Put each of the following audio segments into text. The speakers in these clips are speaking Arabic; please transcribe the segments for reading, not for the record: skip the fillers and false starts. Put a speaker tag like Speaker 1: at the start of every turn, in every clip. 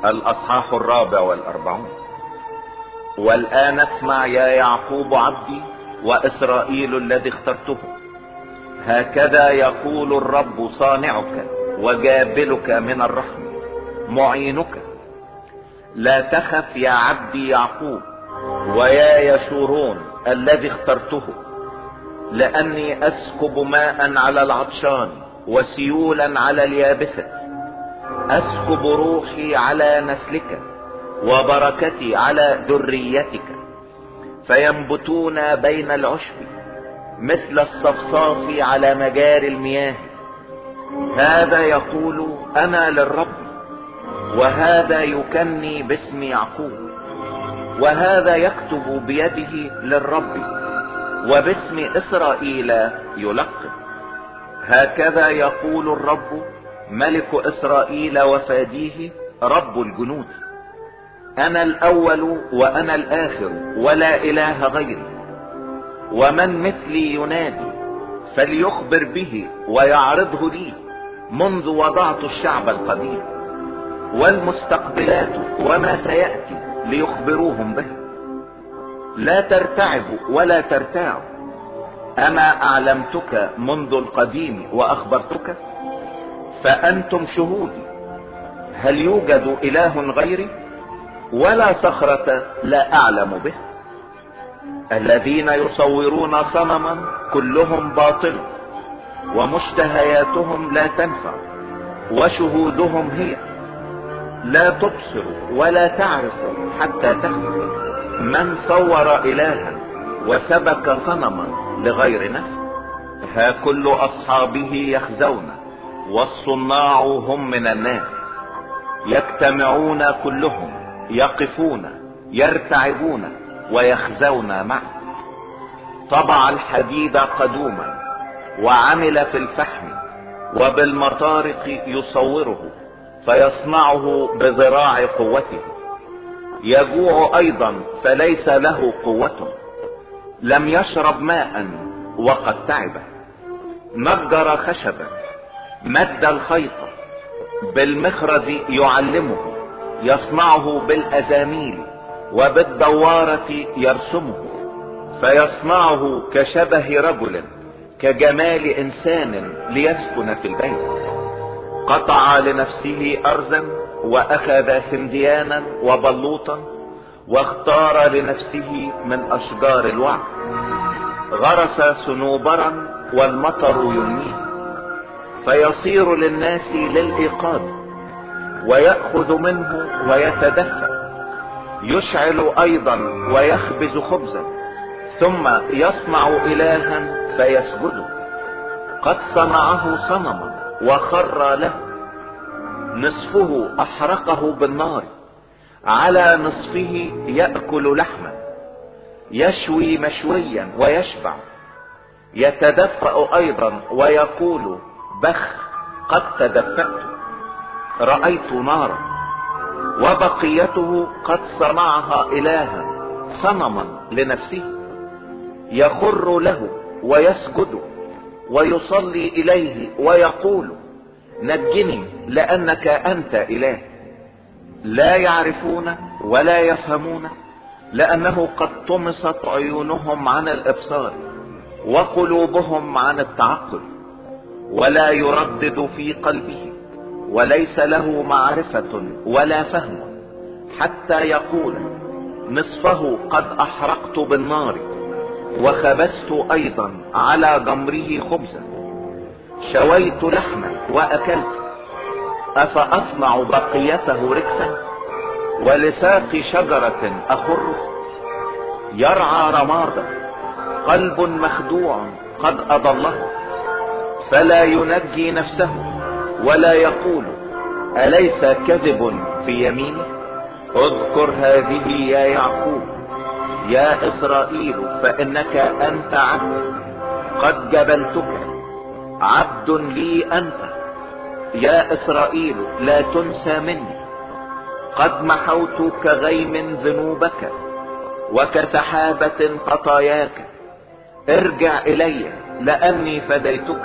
Speaker 1: الأصحاح 44. والآن اسمع يا يعقوب عبدي وإسرائيل الذي اخترته، هكذا يقول الرب صانعك وجابلك من الرحم معينك. لا تخف يا عبدي يعقوب ويا يشورون الذي اخترته، لأني أسكب ماء على العطشان وسيولا على اليابسة. أسكب روحي على نسلك وبركتي على ذريتك، فينبتون بين العشب مثل الصفصاف على مجاري المياه. هذا يقول أنا للرب، وهذا يكني باسم يعقوب، وهذا يكتب بيده للرب، وباسم إسرائيل يلقب. هكذا يقول الرب ملك إسرائيل وفاديه رب الجنود: أنا الأول وأنا الآخر ولا إله غيري، ومن مثلي ينادي فليخبر به ويعرضه لي. منذ وضعت الشعب القديم والمستقبلات وما سيأتي ليخبروهم به. لا ترتعبوا ولا ترتاعوا، أما أعلمتك منذ القديم وأخبرتك، فأنتم شهودي. هل يوجد إله غيري؟ ولا صخرة لا أعلم به. الذين يصورون صنما كلهم باطل، ومشتهياتهم لا تنفع، وشهودهم هي لا تبصر ولا تعرف حتى تهلك. من صور إلها وسبك صنما لغير نفس، ها كل أصحابه يخزون، والصناع هم من الناس. يجتمعون كلهم، يقفون، يرتعبون، ويخزون معه. طبع الحديد قدوما، وعمل في الفحم، وبالمطارق يصوره، فيصنعه بذراع قوته. يجوع ايضا فليس له قوة، لم يشرب ماء وقد تعب. نجر خشبا، مد الخيط، بالمخرز يعلمه، يصنعه بالأزاميل، وبالدوارة يرسمه، فيصنعه كشبه رجل، كجمال إنسان ليسكن في البيت. قطع لنفسه أرزا، وأخذ سنديانا وبلوطا، واختار لنفسه من أشجار الوعد. غرس صنوبرا والمطر ينميه، فيصير للناس للإيقاظ، ويأخذ منه ويتدفى. يشعل أيضا ويخبز خبزا، ثم يصنع إلها فيسجد. قد صنعه صنما وخر له، نصفه أحرقه بالنار، على نصفه يأكل لحما. يشوي مشويا ويشبع، يتدفأ أيضا ويقول بخ قد تدفأت. رأيت نارا، وبقيته قد صنعها إلها صنما لنفسه. يخر له ويسجد ويصلي إليه ويقول نجني لأنك أنت إله. لا يعرفون ولا يفهمون، لأنه قد طمست عيونهم عن الإبصار وقلوبهم عن التعقل. ولا يردد في قلبه، وليس له معرفة ولا فهم، حتى يقول نصفه قد أحرقت بالنار، وخبزت أيضا على جمره خبزا. شويت لحما وأكلت، أفأصنع بقيته ركسا؟ ولساق شجرة أخر. يرعى رمادا، قلب مخدوع قد أضله، فلا ينجي نفسه، ولا يقول أليس كذب في يميني؟ اذكر هذه يا يعقوب، يا إسرائيل، فإنك أنت عبد، قد جبلتك، عبد لي أنت. يا إسرائيل لا تنسى مني، قد محوت كغيم ذنوبك، وكسحابة خطاياك. ارجع إلي لأني فديتك.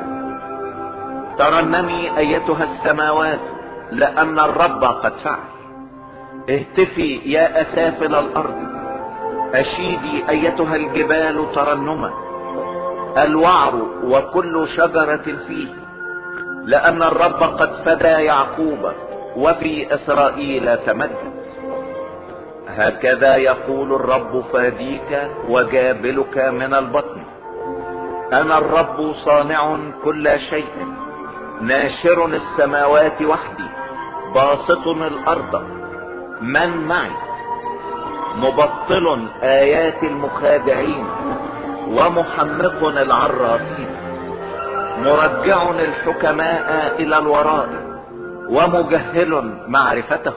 Speaker 1: ترنمي أيتها السماوات، لأن الرب قد فعل. اهتفي يا اسافل الارض، اشيدي ايتها الجبال ترنما، الوعر وكل شجرة فيه، لان الرب قد فدى يعقوب وفي اسرائيل تمجد. هكذا يقول الرب فاديك وجابلك من البطن، انا الرب صانع كل شيء، ناشر السماوات وحدي، باسط الارض، من معي؟ مبطل ايات المخادعين ومحمق العرافين، مرجع الحكماء الى الوراء ومجهل معرفته،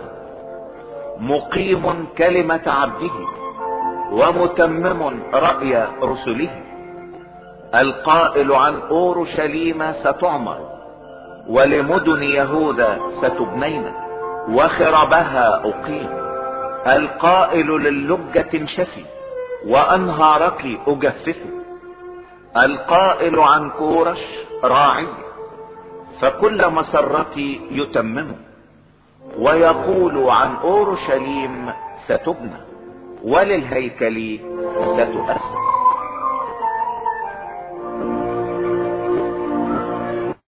Speaker 1: مقيم كلمة عبده ومتمم رأي رسله، القائل عن اورشليم ستعمر ولمدن يهوذا ستبنين وخربها اقيم، القائل للجة انشفي وانهارك اجفف، القائل عن كورش راعي فكل مسرتي يتمم، ويقول عن اورشليم ستبنى وللهيكل ستؤسس.